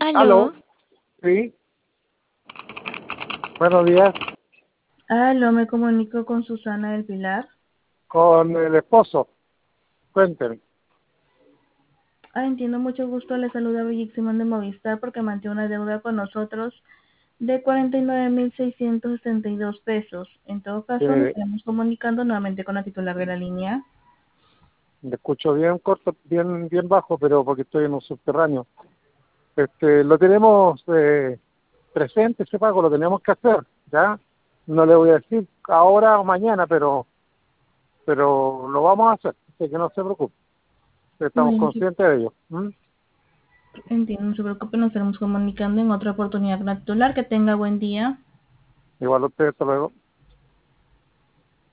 Aló, Aló, sí, buenos días, aló, me comunico con Susana del Pilar. con el esposo, cuéntenme. Entiendo, mucho gusto, le saluda Brigitte Simón de Movistar porque mantiene una deuda con nosotros de 49.672 pesos. En todo caso, nos Eh, estaremos comunicando nuevamente con la titular de la línea. Me escucho bien corto, bien bajo, pero porque estoy en un subterráneo. Lo tenemos presente, ese pago, lo tenemos que hacer, ¿ya? No le voy a decir ahora o mañana, pero lo vamos a hacer, así que no se preocupe, estamos Bueno, sí, conscientes de ello. ¿M? entiendo, no se preocupe, nos estaremos comunicando en otra oportunidad con la titular. Que tenga buen día. Igual usted, hasta luego.